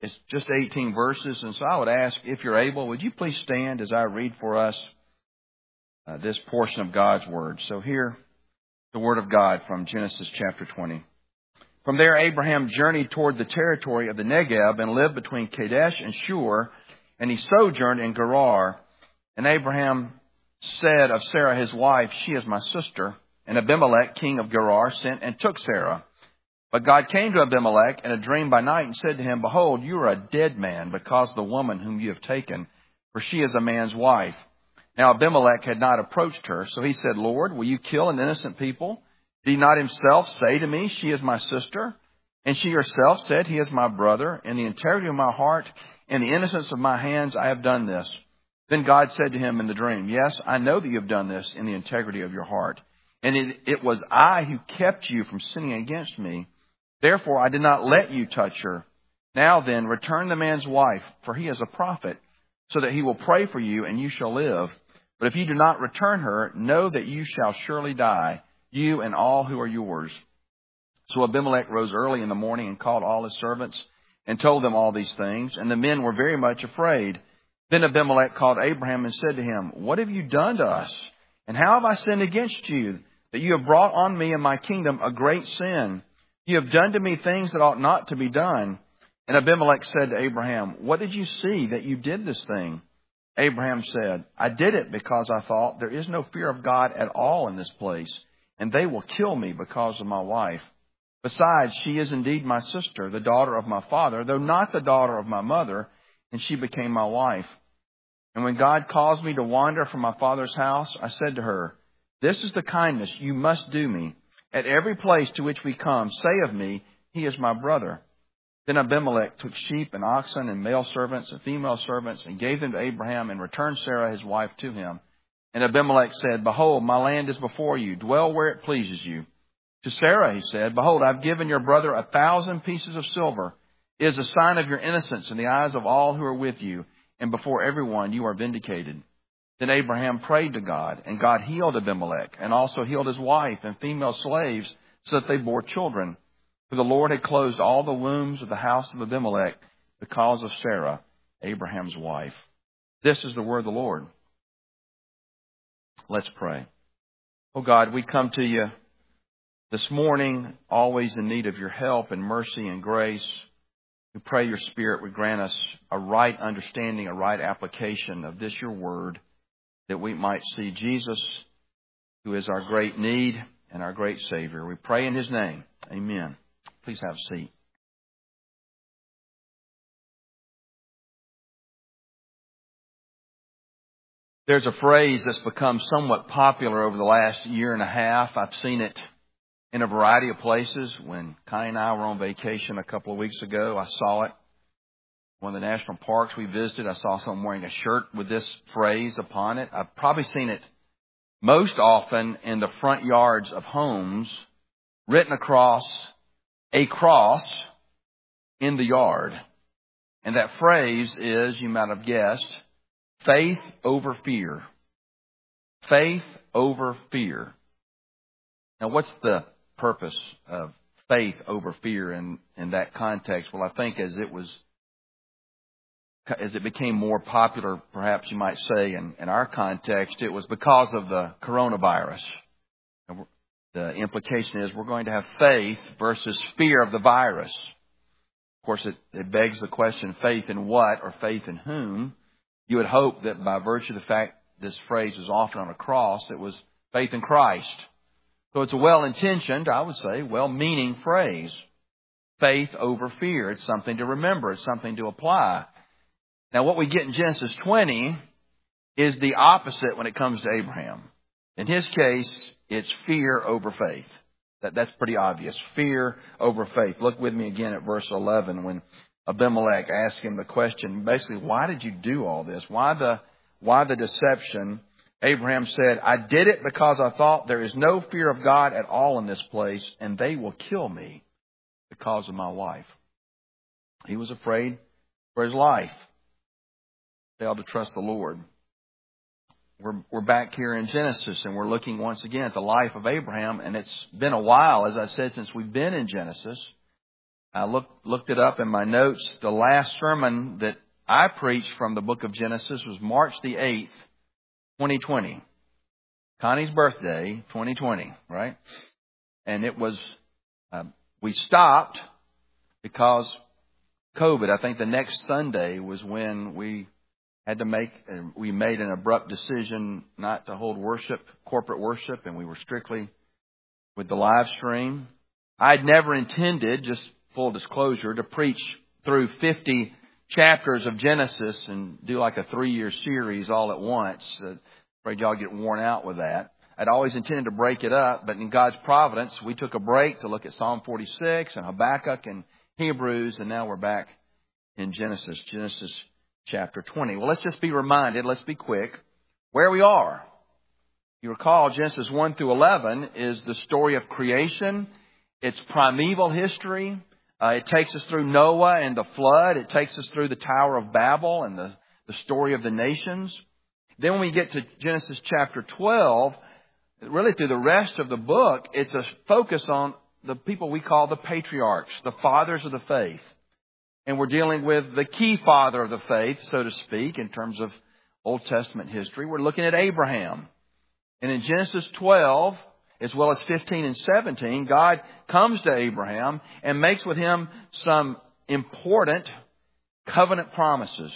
It's just 18 verses, and so I would ask, if you're able, would you please stand as I read for us this portion of God's Word. So here, the Word of God from Genesis chapter 20. From there, Abraham journeyed toward the territory of the Negeb and lived between Kadesh and Shur, and he sojourned in Gerar. And Abraham said of Sarah his wife, "She is my sister." And Abimelech, king of Gerar, sent and took Sarah. But God came to Abimelech in a dream by night and said to him, "Behold, you are a dead man because of the woman whom you have taken, for she is a man's wife." Now Abimelech had not approached her, so he said, "Lord, will you kill an innocent people? Did he not himself say to me, 'She is my sister'? And she herself said, 'He is my brother'? In the integrity of my heart and the innocence of my hands I have done this." Then God said to him in the dream, "Yes, I know that you have done this in the integrity of your heart. And it was I who kept you from sinning against me. Therefore, I did not let you touch her. Now then, return the man's wife, for he is a prophet, so that he will pray for you and you shall live. But if you do not return her, know that you shall surely die, you and all who are yours." So Abimelech rose early in the morning and called all his servants and told them all these things. And the men were very much afraid. Then Abimelech called Abraham and said to him, "What have you done to us? And how have I sinned against you, that you have brought on me and my kingdom a great sin? You have done to me things that ought not to be done." And Abimelech said to Abraham, "What did you see that you did this thing?" Abraham said, "I did it because I thought, there is no fear of God at all in this place, and they will kill me because of my wife. Besides, she is indeed my sister, the daughter of my father, though not the daughter of my mother, and she became my wife. And when God caused me to wander from my father's house, I said to her, 'This is the kindness you must do me. At every place to which we come, say of me, he is my brother.' Then Abimelech took sheep and oxen and male servants and female servants and gave them to Abraham and returned Sarah his wife to him. And Abimelech said, 'Behold, my land is before you. Dwell where it pleases you.' To Sarah he said, 'Behold, I've given your brother 1,000 pieces of silver. It is a sign of your innocence in the eyes of all who are with you, and before everyone you are vindicated.' Then Abraham prayed to God, and God healed Abimelech, and also healed his wife and female slaves, so that they bore children. For the Lord had closed all the wombs of the house of Abimelech because of Sarah, Abraham's wife." This is the word of the Lord. Let's pray. Oh God, we come to you this morning, always in need of your help and mercy and grace. We pray your Spirit would grant us a right understanding, a right application of this, your word, that we might see Jesus, who is our great need and our great Savior. We pray in his name. Amen. Please have a seat. There's a phrase that's become somewhat popular over the last year and a half. I've seen it in a variety of places. When Connie and I were on vacation a couple of weeks ago, I saw it. One of the national parks we visited, I saw someone wearing a shirt with this phrase upon it. I've probably seen it most often in the front yards of homes, written across a cross in the yard. And that phrase is, you might have guessed, faith over fear. Faith over fear. Now, what's the purpose of faith over fear in that context? Well, I think as it became more popular, perhaps you might say, in our context, it was because of the coronavirus. The implication is we're going to have faith versus fear of the virus. Of course, it begs the question, faith in what or faith in whom? You would hope that by virtue of the fact this phrase is often on a cross, it was faith in Christ. So it's a well-intentioned, I would say, well-meaning phrase. Faith over fear. It's something to remember. It's something to apply. Now, what we get in Genesis 20 is the opposite when it comes to Abraham. In his case, it's fear over faith. That's pretty obvious. Fear over faith. Look with me again at verse 11 when Abimelech asked him the question, basically, why did you do all this? Why the deception? Abraham said, "I did it because I thought there is no fear of God at all in this place, and they will kill me because of my wife." He was afraid for his life. Failed to trust the Lord. We're back here in Genesis, and we're looking once again at the life of Abraham, and it's been a while, as I said, since we've been in Genesis. I looked it up in my notes. The last sermon that I preached from the book of Genesis was March the 8th, 2020. Connie's birthday, 2020, right? And it was, we stopped because COVID. I think the next Sunday was when we made an abrupt decision not to hold corporate worship, and we were strictly with the live stream. I'd never intended, just full disclosure, to preach through 50 chapters of Genesis and do like a 3-year series all at once. Afraid y'all get worn out with that. I'd always intended to break it up, but in God's providence, we took a break to look at Psalm 46 and Habakkuk and Hebrews, and now we're back in Genesis chapter 20. Well, let's just be reminded, let's be quick, where we are. You recall Genesis 1 through 11 is the story of creation. It's primeval history. It takes us through Noah and the flood. It takes us through the Tower of Babel and the story of the nations. Then when we get to Genesis chapter 12, really through the rest of the book, it's a focus on the people we call the patriarchs, the fathers of the faith. And we're dealing with the key father of the faith, so to speak, in terms of Old Testament history. We're looking at Abraham. And in Genesis 12, as well as 15 and 17, God comes to Abraham and makes with him some important covenant promises.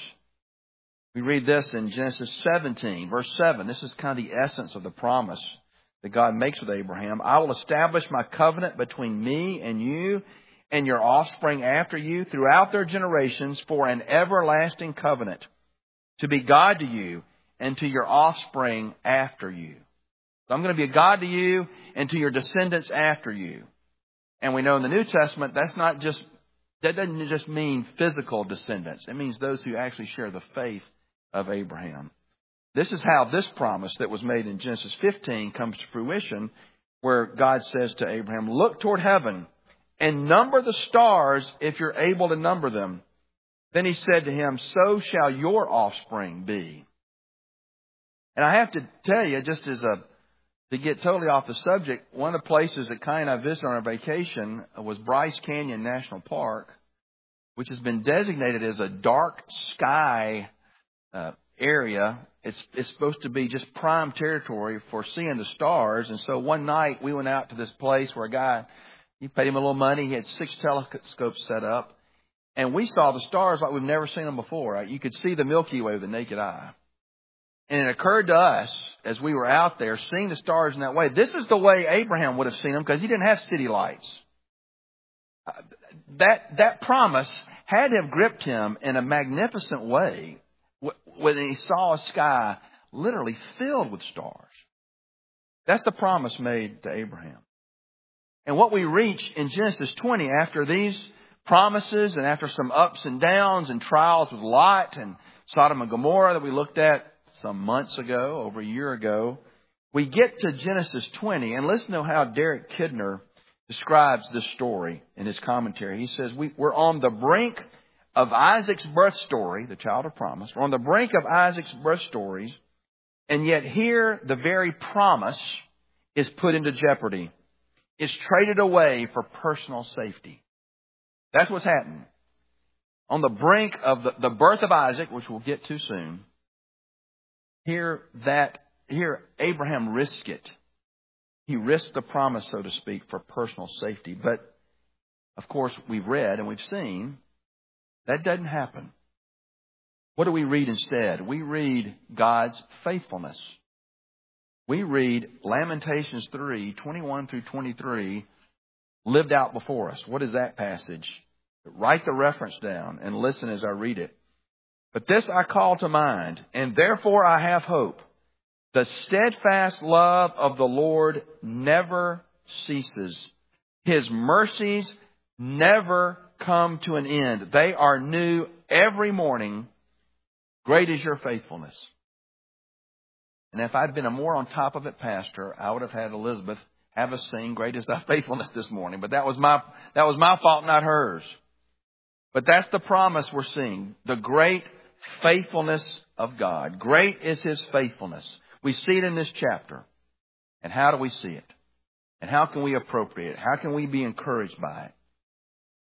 We read this in Genesis 17, verse 7. This is kind of the essence of the promise that God makes with Abraham. I will establish my covenant between me and you and your offspring after you throughout their generations for an everlasting covenant, to be God to you and to your offspring after you. So I'm going to be a God to you and to your descendants after you. And we know in the New Testament that doesn't just mean physical descendants. It means those who actually share the faith of Abraham. This is how this promise that was made in Genesis 15 comes to fruition, where God says to Abraham, look toward heaven and number the stars if you're able to number them. Then he said to him, so shall your offspring be. And I have to tell you, just as to get totally off the subject, one of the places that Kai and I visited on our vacation was Bryce Canyon National Park, which has been designated as a dark sky area. It's supposed to be just prime territory for seeing the stars. And so one night we went out to this place where a guy, you paid him a little money. He had 6 telescopes set up. And we saw the stars like we've never seen them before. Right? You could see the Milky Way with the naked eye. And it occurred to us as we were out there seeing the stars in that way. This is the way Abraham would have seen them because he didn't have city lights. That promise had to have gripped him in a magnificent way when he saw a sky literally filled with stars. That's the promise made to Abraham. And what we reach in Genesis 20 after these promises and after some ups and downs and trials with Lot and Sodom and Gomorrah that we looked at some months ago, over a year ago, we get to Genesis 20, and listen to how Derek Kidner describes this story in his commentary. He says, we're on the brink of Isaac's birth story, the child of promise. We're on the brink of Isaac's birth stories, and yet here the very promise is put into jeopardy. It's traded away for personal safety. That's what's happening. On the brink of the birth of Isaac, which we'll get to soon, Here Abraham risked it. He risked the promise, so to speak, for personal safety. But, of course, we've read and we've seen that doesn't happen. What do we read instead? We read God's faithfulness. We read Lamentations 3:21 through 23 lived out before us. What is that passage? Write the reference down and listen as I read it. But this I call to mind, and therefore I have hope. The steadfast love of the Lord never ceases. His mercies never come to an end. They are new every morning. Great is your faithfulness. And if I'd been a more on top of it pastor, I would have had Elizabeth have us sing Great is thy faithfulness this morning. But that was my fault, not hers. But that's the promise we're seeing. The great faithfulness of God. Great is His faithfulness. We see it in this chapter. And how do we see it? And how can we appropriate it? How can we be encouraged by it?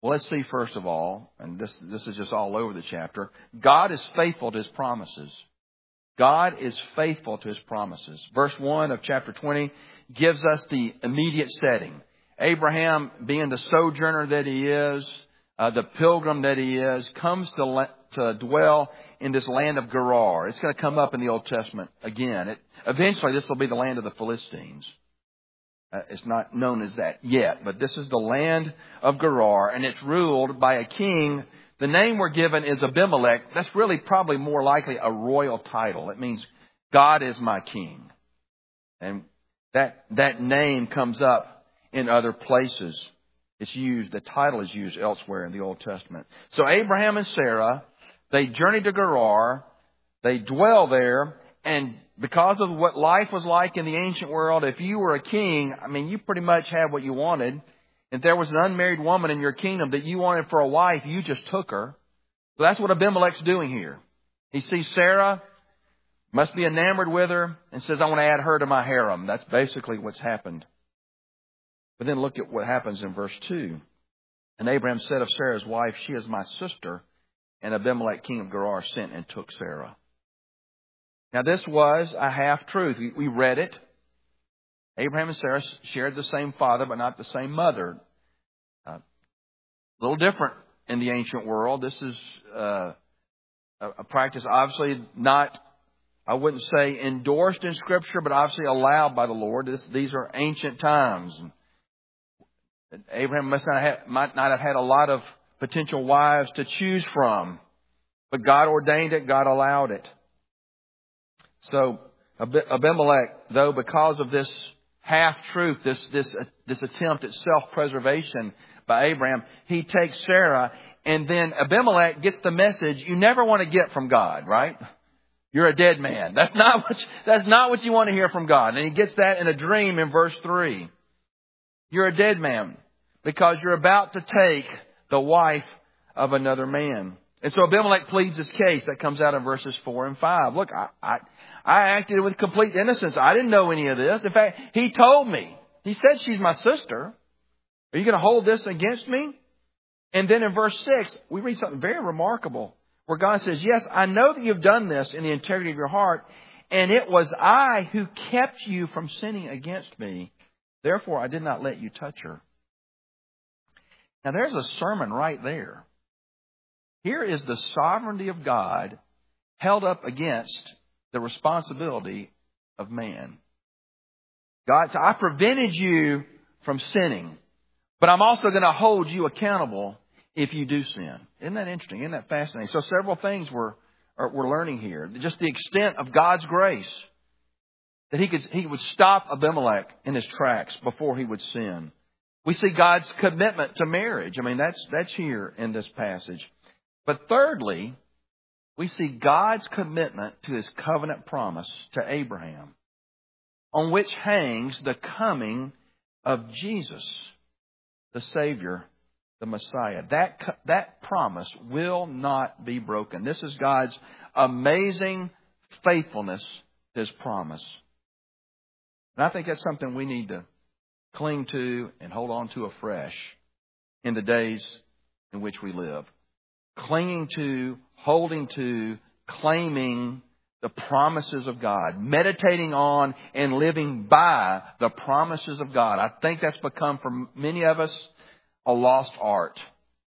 Well, let's see first of all, and this is just all over the chapter, God is faithful to His promises. God is faithful to His promises. Verse 1 of chapter 20 gives us the immediate setting. Abraham, being the sojourner that he is, the pilgrim that he is, comes to dwell in this land of Gerar. It's going to come up in the Old Testament again. Eventually, this will be the land of the Philistines. It's not known as that yet, but this is the land of Gerar, and it's ruled by a king. The name we're given is Abimelech. That's really probably more likely a royal title. It means God is my king. And that name comes up in other places. It's used, the title is used elsewhere in the Old Testament. So Abraham and Sarah, they journey to Gerar. They dwell there, and because of what life was like in the ancient world, if you were a king, you pretty much had what you wanted. If there was an unmarried woman in your kingdom that you wanted for a wife, you just took her. So that's what Abimelech's doing here. He sees Sarah, must be enamored with her, and says, I want to add her to my harem. That's basically what's happened. But then look at what happens in verse 2. And Abraham said of Sarah's wife, she is my sister. And Abimelech, king of Gerar, sent and took Sarah. Now, this was a half-truth. We read it. Abraham and Sarah shared the same father, but not the same mother. A little different in the ancient world. This is a practice obviously not, I wouldn't say endorsed in Scripture, but obviously allowed by the Lord. These are ancient times. Abraham might not have had a lot of potential wives to choose from, but God ordained it, God allowed it. So Abimelech, though, because of this half-truth, this attempt at self-preservation by Abraham, he takes Sarah, and then Abimelech gets the message you never want to get from God, right? You're a dead man. That's not what you want to hear from God. And he gets that in a dream in verse 3. You're a dead man because you're about to take the wife of another man. And so Abimelech pleads his case. That comes out in verses 4 and 5. Look, I acted with complete innocence. I didn't know any of this. In fact, he told me. He said she's my sister. Are you going to hold this against me? And then in verse 6, we read something very remarkable where God says, yes, I know that you've done this in the integrity of your heart, and it was I who kept you from sinning against me. Therefore, I did not let you touch her. Now, there's a sermon right there. Here is the sovereignty of God held up against the responsibility of man. God said, I prevented you from sinning, but I'm also going to hold you accountable if you do sin. Isn't that interesting? Isn't that fascinating? So several things we're learning here. Just the extent of God's grace. That he would stop Abimelech in his tracks before he would sin. We see God's commitment to marriage. That's here in this passage. But thirdly, we see God's commitment to His covenant promise to Abraham, on which hangs the coming of Jesus, the Savior, the Messiah. That promise will not be broken. This is God's amazing faithfulness to His promise. And I think that's something we need to cling to and hold on to afresh in the days in which we live. Clinging to, holding to, claiming the promises of God. Meditating on and living by the promises of God. I think that's become for many of us a lost art.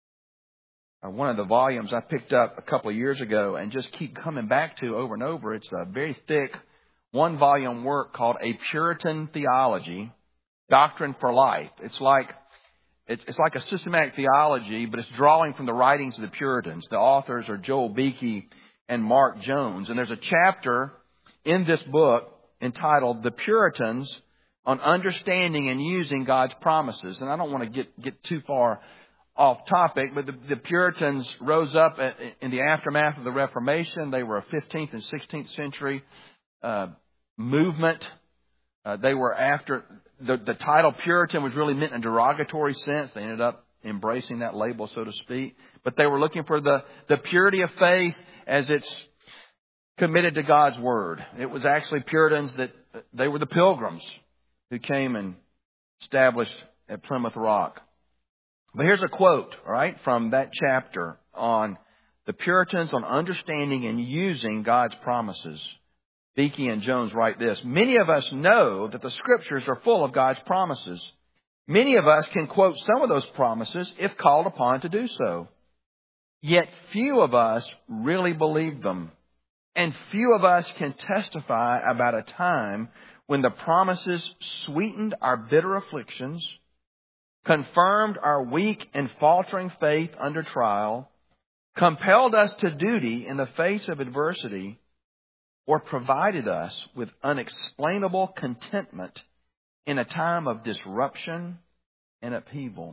One of the volumes I picked up a couple of years ago and just keep coming back to over and over. It's a very thick one-volume work called A Puritan Theology, Doctrine for Life. It's like a systematic theology, but it's drawing from the writings of the Puritans. The authors are Joel Beeke and Mark Jones. And there's a chapter in this book entitled The Puritans on Understanding and Using God's Promises. And I don't want to get too far off topic, but the Puritans rose up in the aftermath of the Reformation. They were a 15th and 16th century movement. They were after... The title Puritan was really meant in a derogatory sense. They ended up embracing that label, so to speak. But they were looking for the purity of faith as it's committed to God's Word. It was actually Puritans they were the Pilgrims who came and established at Plymouth Rock. But here's a quote, all right, from that chapter on the Puritans on understanding and using God's promises. Beakey and Jones write this: "Many of us know that the Scriptures are full of God's promises. Many of us can quote some of those promises if called upon to do so. Yet few of us really believe them. And few of us can testify about a time when the promises sweetened our bitter afflictions, confirmed our weak and faltering faith under trial, compelled us to duty in the face of adversity, or provided us with unexplainable contentment in a time of disruption and upheaval."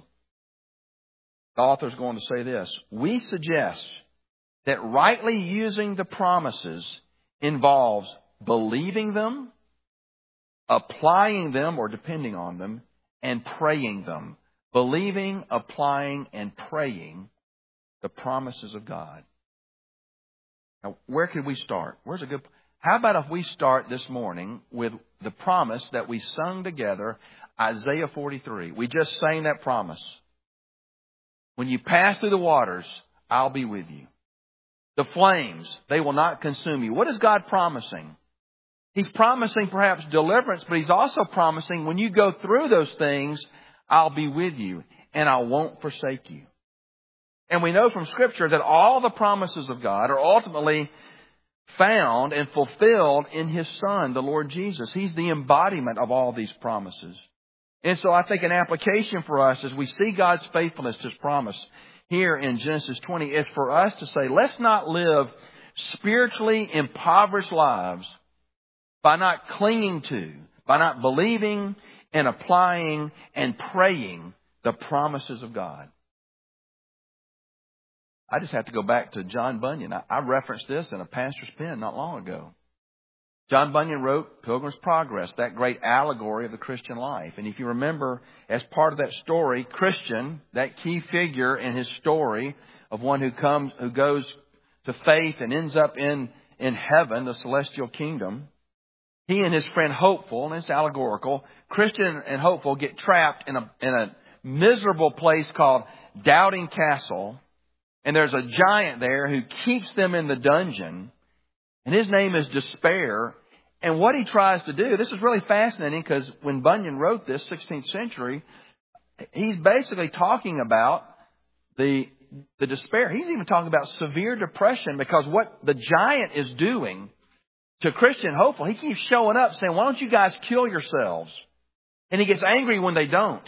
The author is going to say this: "We suggest that rightly using the promises involves believing them, applying them or depending on them, and praying them." Believing, applying, and praying the promises of God. Now, where could we start? How about if we start this morning with the promise that we sung together, Isaiah 43. We just sang that promise. When you pass through the waters, I'll be with you. The flames, they will not consume you. What is God promising? He's promising perhaps deliverance, but He's also promising when you go through those things, I'll be with you and I won't forsake you. And we know from Scripture that all the promises of God are ultimately found and fulfilled in His Son, the Lord Jesus. He's the embodiment of all these promises. And so I think an application for us as we see God's faithfulness to His promise here in Genesis 20 is for us to say, let's not live spiritually impoverished lives by not clinging to, by not believing and applying and praying the promises of God. I just have to go back to John Bunyan. I referenced this in a pastor's pen not long ago. John Bunyan wrote Pilgrim's Progress, that great allegory of the Christian life. And if you remember, as part of that story, Christian, that key figure in his story of one who goes to faith and ends up in heaven, the celestial kingdom, he and his friend Hopeful, and it's allegorical, Christian and Hopeful get trapped in a miserable place called Doubting Castle. And there's a giant there who keeps them in the dungeon. And his name is Despair. And what he tries to do, this is really fascinating because when Bunyan wrote this, 16th century, he's basically talking about the despair. He's even talking about severe depression because what the giant is doing to Christian Hopeful, he keeps showing up saying, why don't you guys kill yourselves? And he gets angry when they don't.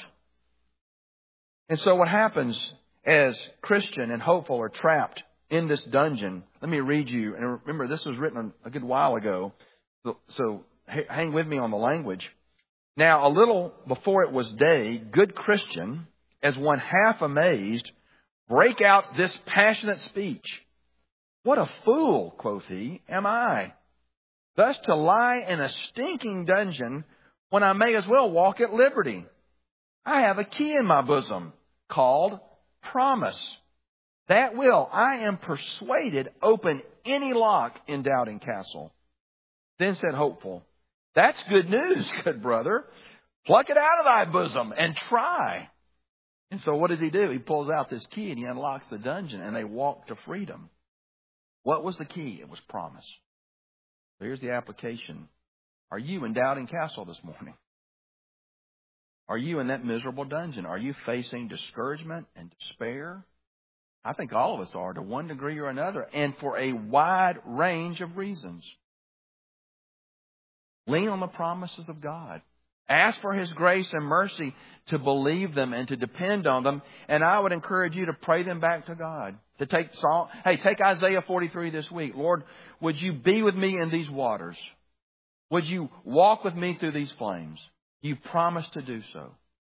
And so what happens as Christian and Hopeful are trapped in this dungeon, let me read you. And remember, this was written a good while ago. So hang with me on the language. Now, a little before it was day, good Christian, as one half amazed, brake out this passionate speech. What a fool, quoth he, am I, thus to lie in a stinking dungeon when I may as well walk at liberty. I have a key in my bosom called promise. That will, I am persuaded, open any lock in Doubting Castle. Then said Hopeful, that's good news, good brother. Pluck it out of thy bosom and try. And so what does he do? He pulls out this key and he unlocks the dungeon and they walk to freedom. What was the key? It was promise. So here's the application. Are you in Doubting Castle this morning? Are you in that miserable dungeon? Are you facing discouragement and despair? I think all of us are to one degree or another and for a wide range of reasons. Lean on the promises of God. Ask for His grace and mercy to believe them and to depend on them. And I would encourage you to pray them back to God. To take Isaiah 43 this week. Lord, would you be with me in these waters? Would you walk with me through these flames? You promised to do so.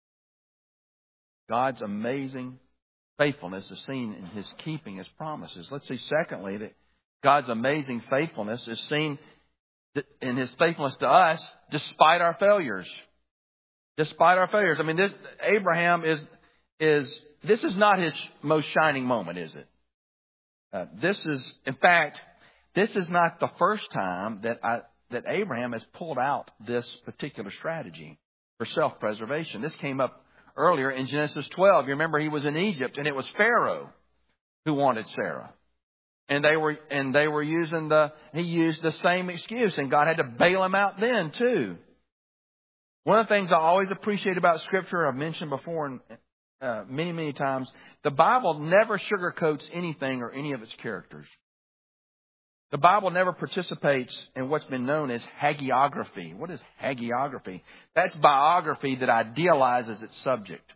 God's amazing faithfulness is seen in His keeping His promises. Let's see, secondly, that God's amazing faithfulness is seen in His faithfulness to us despite our failures. Despite our failures. I mean, Abraham this is not his most shining moment, is it? This is not the first time that Abraham has pulled out this particular strategy for self-preservation. This came up earlier in Genesis 12. You remember he was in Egypt, and it was Pharaoh who wanted Sarah. And they were using he used the same excuse, and God had to bail him out then too. One of the things I always appreciate about Scripture, I've mentioned before many, many times, the Bible never sugarcoats anything or any of its characters. The Bible never participates in what's been known as hagiography. What is hagiography? That's biography that idealizes its subject.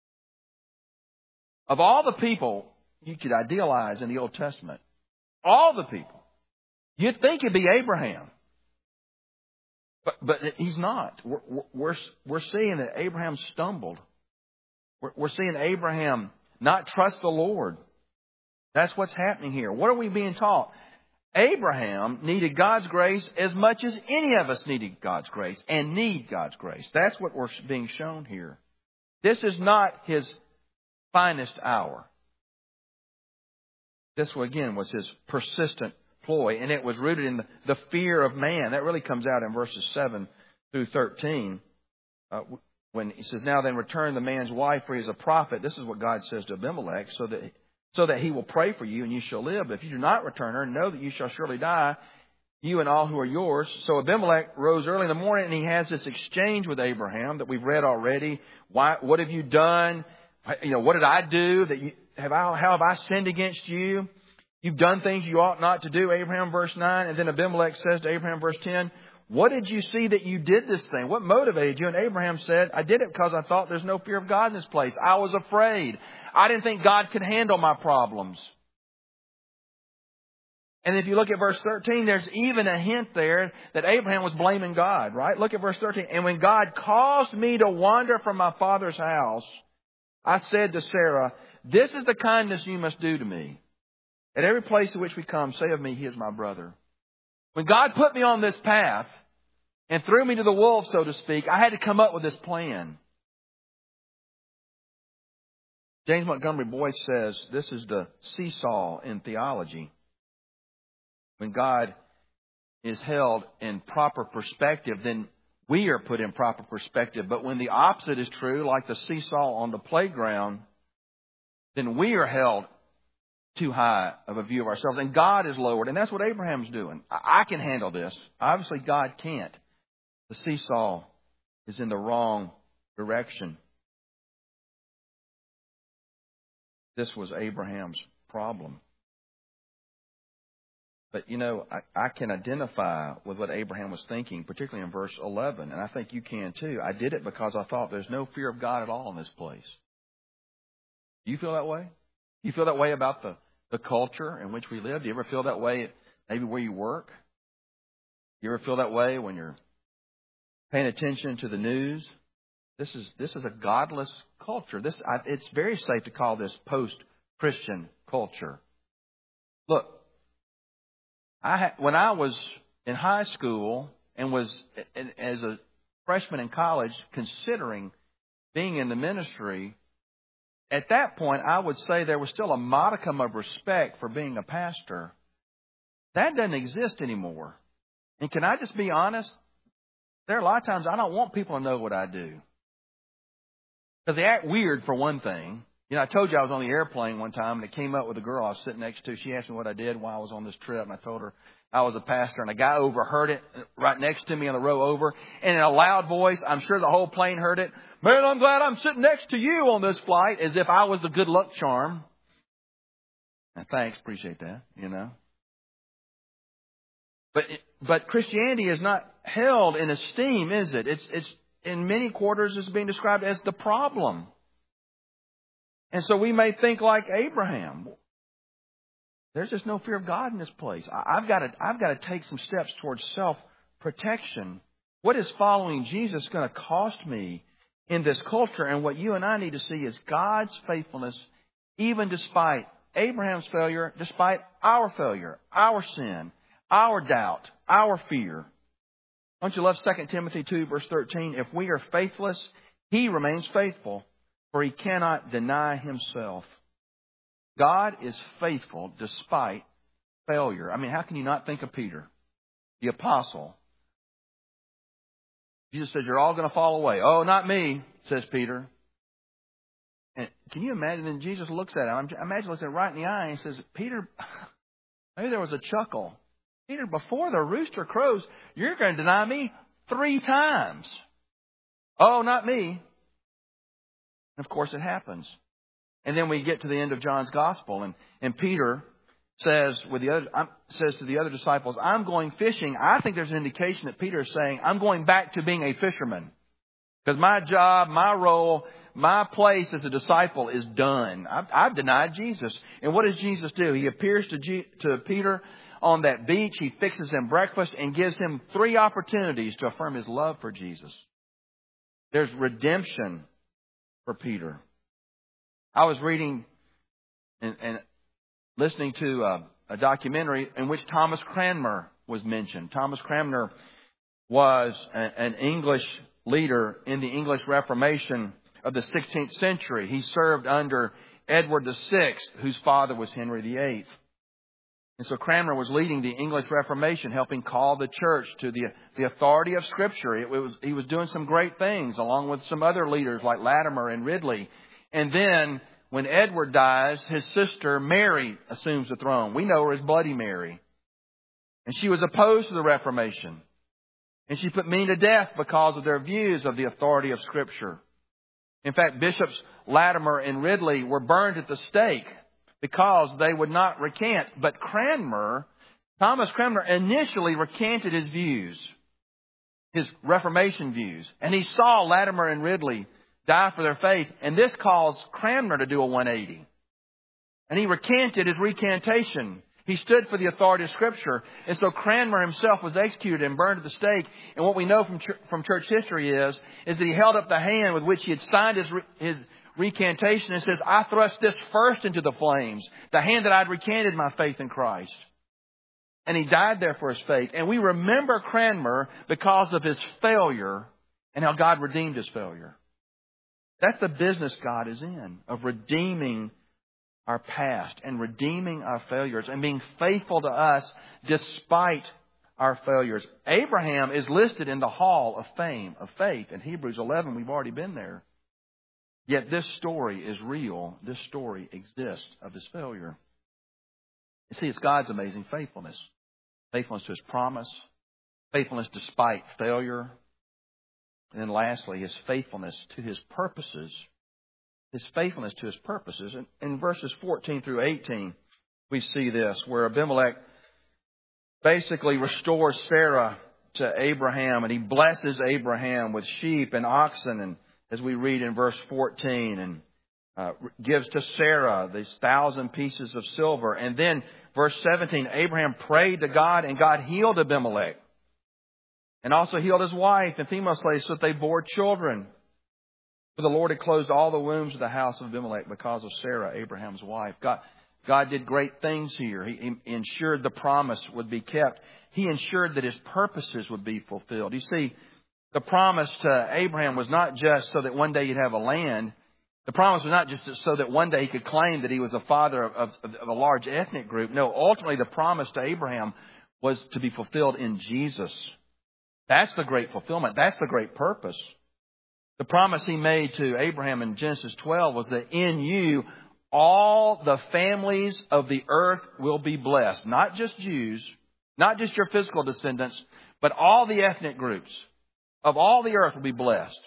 Of all the people you could idealize in the Old Testament, all the people, you'd think it'd be Abraham. But he's not. We're seeing that Abraham stumbled. We're seeing Abraham not trust the Lord. That's what's happening here. What are we being taught? Abraham needed God's grace as much as any of us needed God's grace and need God's grace. That's what we're being shown here. This is not his finest hour. This, again, was his persistent ploy, and it was rooted in the fear of man. That really comes out in verses 7 through 13. When he says, "Now then return the man's wife, for he is a prophet." This is what God says to Abimelech, so that he will pray for you and you shall live. But if you do not return her, know that you shall surely die, you and all who are yours. So Abimelech rose early in the morning, and he has this exchange with Abraham that we've read already. What have you done? What did I do? How have I sinned against you? You've done things you ought not to do, Abraham, verse 9. And then Abimelech says to Abraham, verse 10, "What did you see that you did this thing? What motivated you?" And Abraham said, "I did it because I thought there's no fear of God in this place. I was afraid. I didn't think God could handle my problems." And if you look at verse 13, there's even a hint there that Abraham was blaming God, right? Look at verse 13. "And when God caused me to wander from my father's house, I said to Sarah, 'This is the kindness you must do to me. At every place to which we come, say of me, he is my brother.'" When God put me on this path and threw me to the wolves, so to speak, I had to come up with this plan. James Montgomery Boyce says this is the seesaw in theology. When God is held in proper perspective, then we are put in proper perspective. But when the opposite is true, like the seesaw on the playground, then we are held too high of a view of ourselves, and God is lowered. And that's what Abraham's doing. I can handle this. Obviously, God can't. The seesaw is in the wrong direction. This was Abraham's problem. But, I can identify with what Abraham was thinking, particularly in verse 11. And I think you can too. I did it because I thought there's no fear of God at all in this place. Do you feel that way? Do you feel that way about the culture in which we live? Do you ever feel that way maybe where you work? Do you ever feel that way when you're paying attention to the news? This is a godless culture. It's very safe to call this post-Christian culture. Look, when I was in high school and was as a freshman in college considering being in the ministry, at that point, I would say there was still a modicum of respect for being a pastor. That doesn't exist anymore. And can I just be honest? There are a lot of times I don't want people to know what I do. Because they act weird, for one thing. I told you I was on the airplane one time, and it came up with a girl I was sitting next to. She asked me what I did while I was on this trip, and I told her I was a pastor. And a guy overheard it right next to me on the row over. And in a loud voice, I'm sure the whole plane heard it, "Man, I'm glad I'm sitting next to you on this flight," as if I was the good luck charm. And thanks, appreciate that, But Christianity is not held in esteem, is it? It's in many quarters is being described as the problem. And so we may think like Abraham. There's just no fear of God in this place. I've got to take some steps towards self-protection. What is following Jesus going to cost me in this culture? And what you and I need to see is God's faithfulness, even despite Abraham's failure, despite our failure, our sin, our doubt, our fear. Don't you love 2 Timothy 2, verse 13? "If we are faithless, he remains faithful, for he cannot deny himself." God is faithful despite failure. I mean, how can you not think of Peter, the apostle? Jesus says, "You're all going to fall away." "Oh, not me," says Peter. And can you imagine? And Jesus looks at him. Imagine looks at him right in the eye and says, Peter, maybe there was a chuckle. Peter, before the rooster crows, you're going to deny me 3 times. Oh, not me. And of course it happens. And then we get to the end of John's gospel, and Peter says to the other disciples, I'm going fishing. I think there's an indication that Peter is saying, I'm going back to being a fisherman. Because my job, my role, my place as a disciple is done. I've denied Jesus. And what does Jesus do? He appears to Peter on that beach. He fixes him breakfast and gives him 3 opportunities to affirm his love for Jesus. There's redemption for Peter. I was reading and listening to a documentary in which Thomas Cranmer was mentioned. Thomas Cranmer was an English leader in the English Reformation of the 16th century. He served under Edward VI, whose father was Henry VIII. And so Cranmer was leading the English Reformation, helping call the church to the authority of Scripture. He was doing some great things, along with some other leaders like Latimer and Ridley. And then, when Edward dies, his sister Mary assumes the throne. We know her as Bloody Mary. And she was opposed to the Reformation. And she put many to death because of their views of the authority of Scripture. In fact, Bishops Latimer and Ridley were burned at the stake because they would not recant. But Thomas Cranmer, initially recanted his views, his Reformation views. And he saw Latimer and Ridley die for their faith. And this caused Cranmer to do a 180. And he recanted his recantation. He stood for the authority of Scripture. And so Cranmer himself was executed and burned at the stake. And what we know from church history is that he held up the hand with which he had signed his recantation and says, I thrust this first into the flames, the hand that I'd recanted my faith in Christ. And he died there for his faith. And we remember Cranmer because of his failure and how God redeemed his failure. That's the business God is in, of redeeming our past and redeeming our failures and being faithful to us despite our failures. Abraham is listed in the hall of fame, of faith. In Hebrews 11, we've already been there. Yet this story is real. This story exists of his failure. You see, it's God's amazing faithfulness. Faithfulness to His promise. Faithfulness despite failure. And then lastly, His faithfulness to His purposes. His faithfulness to His purposes. And in verses 14 through 18, we see this, where Abimelech basically restores Sarah to Abraham, and he blesses Abraham with sheep and oxen, and as we read in verse 14, and gives to Sarah these 1,000 pieces of silver. And then verse 17, Abraham prayed to God, and God healed Abimelech. And also healed his wife and female slaves so that they bore children. For the Lord had closed all the wombs of the house of Abimelech because of Sarah, Abraham's wife. God did great things here. He ensured the promise would be kept. He ensured that His purposes would be fulfilled. You see, the promise to Abraham was not just so that one day he'd have a land. The promise was not just so that one day he could claim that he was the father of a large ethnic group. No, ultimately the promise to Abraham was to be fulfilled in Jesus. That's the great fulfillment. That's the great purpose. The promise He made to Abraham in Genesis 12 was that in you, all the families of the earth will be blessed. Not just Jews, not just your physical descendants, but all the ethnic groups of all the earth will be blessed.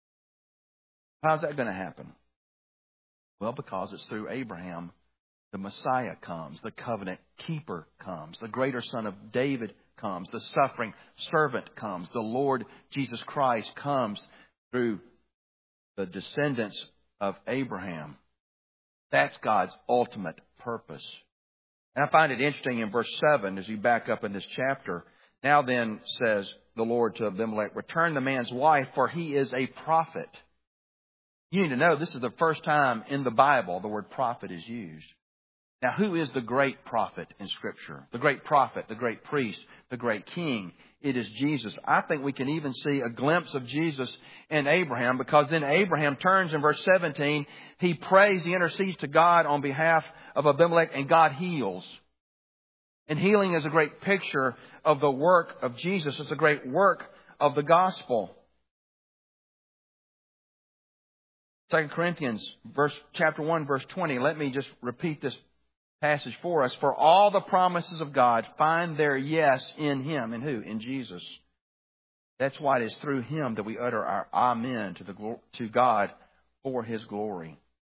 How's that going to happen? Well, because it's through Abraham the Messiah comes, the covenant keeper comes, the greater son of David comes, the suffering servant comes, the Lord Jesus Christ comes through the descendants of Abraham. That's God's ultimate purpose. And I find it interesting in verse 7, as you back up in this chapter. Now then, says the Lord to Abimelech, return the man's wife, for he is a prophet. You need to know this is the first time in the Bible the word prophet is used. Now, who is the great prophet in Scripture? The great prophet, the great priest, the great king. It is Jesus. I think we can even see a glimpse of Jesus in Abraham, because then Abraham turns in verse 17. He prays, he intercedes to God on behalf of Abimelech, and God heals. And healing is a great picture of the work of Jesus. It's a great work of the gospel. 2 Corinthians chapter 1, verse 20. Let me just repeat this passage for us. For all the promises of God find their yes in Him. In who? In Jesus. That's why it is through Him that we utter our amen to God for His glory.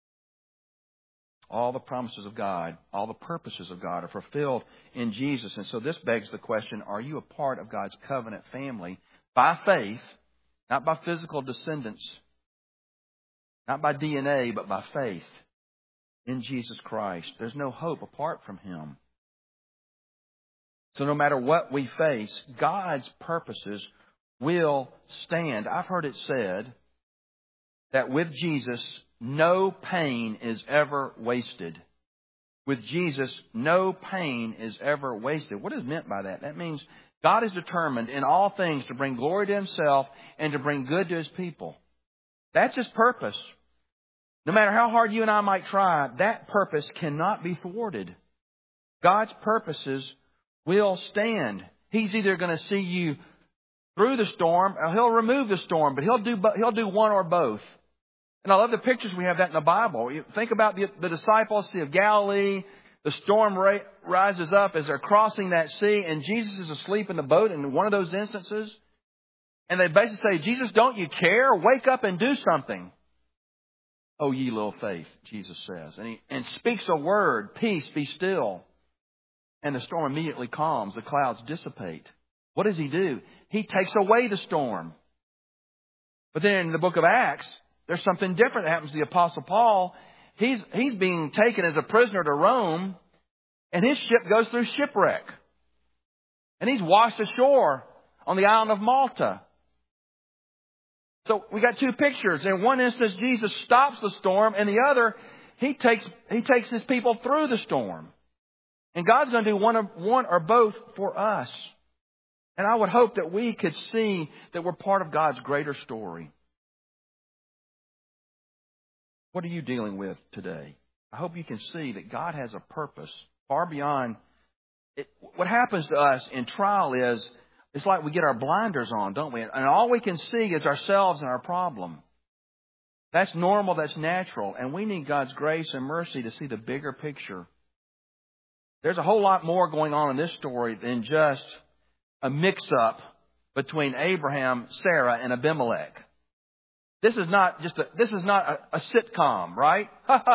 All the promises of God, all the purposes of God are fulfilled in Jesus. And so this begs the question, are you a part of God's covenant family by faith, not by physical descendants, not by DNA, but by faith in Jesus Christ? There's no hope apart from Him. So no matter what we face, God's purposes will stand. I've heard it said that with Jesus, no pain is ever wasted. With Jesus, no pain is ever wasted. What is meant by that? That means God is determined in all things to bring glory to Himself and to bring good to His people. That's His purpose. No matter how hard you and I might try, that purpose cannot be thwarted. God's purposes will stand. He's either going to see you through the storm, or He'll remove the storm, but He'll do one or both. And I love the pictures we have that in the Bible. You think about the disciples, Sea of Galilee. The storm rises up as they're crossing that sea, and Jesus is asleep in the boat in one of those instances. And they basically say, Jesus, don't you care? Wake up and do something. Oh, ye little faith, Jesus says. And speaks a word, peace, be still. And the storm immediately calms. The clouds dissipate. What does He do? He takes away the storm. But then in the book of Acts, there's something different that happens to the Apostle Paul. He's being taken as a prisoner to Rome, and his ship goes through shipwreck. And he's washed ashore on the island of Malta. So we got two pictures. In one instance, Jesus stops the storm. In the other, He takes His people through the storm. And God's going to do one or both for us. And I would hope that we could see that we're part of God's greater story. What are you dealing with today? I hope you can see that God has a purpose far beyond it. What happens to us in trial is, it's like we get our blinders on, don't we? And all we can see is ourselves and our problem. That's normal, that's natural. And we need God's grace and mercy to see the bigger picture. There's a whole lot more going on in this story than just a mix-up between Abraham, Sarah, and Abimelech. This is not a sitcom, right?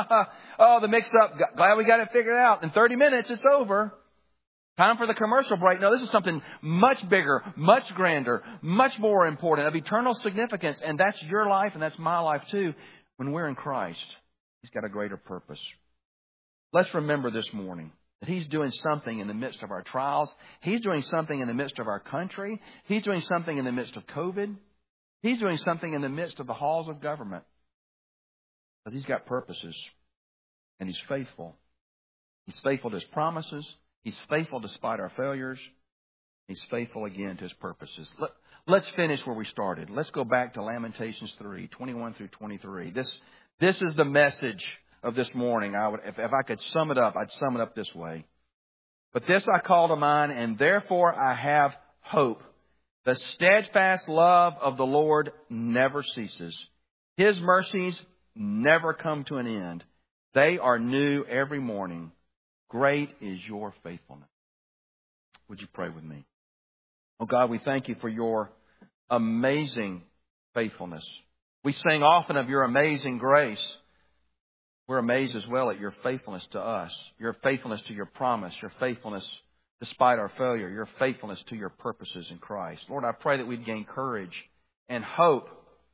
Oh, the mix-up. Glad we got it figured out. In 30 minutes, it's over. Time for the commercial break. No, this is something much bigger, much grander, much more important, of eternal significance. And that's your life and that's my life too. When we're in Christ, He's got a greater purpose. Let's remember this morning that He's doing something in the midst of our trials. He's doing something in the midst of our country. He's doing something in the midst of COVID. He's doing something in the midst of the halls of government. Because He's got purposes. And He's faithful. He's faithful to His promises. He's faithful despite our failures. He's faithful again to His purposes. Let's finish where we started. Let's go back to Lamentations 3, 21 through 23. This is the message of this morning. If I could sum it up, I'd sum it up this way. But this I call to mind, and therefore I have hope. The steadfast love of the Lord never ceases. His mercies never come to an end. They are new every morning. Great is your faithfulness. Would you pray with me? Oh God, we thank You for Your amazing faithfulness. We sing often of Your amazing grace. We're amazed as well at Your faithfulness to us, Your faithfulness to Your promise, Your faithfulness despite our failure, Your faithfulness to Your purposes in Christ. Lord, I pray that we'd gain courage and hope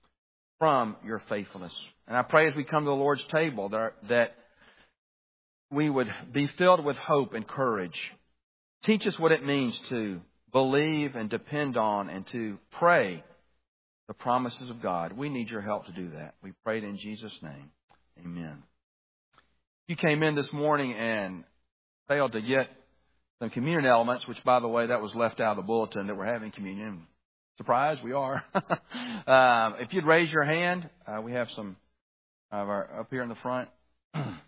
from Your faithfulness. And I pray as we come to the Lord's table that we would be filled with hope and courage. Teach us what it means to believe and depend on and to pray the promises of God. We need Your help to do that. We pray it in Jesus' name. Amen. You came in this morning and failed to get some communion elements, which, by the way, that was left out of the bulletin that we're having communion. Surprise, we are. If you'd raise your hand, we have some of our up here in the front.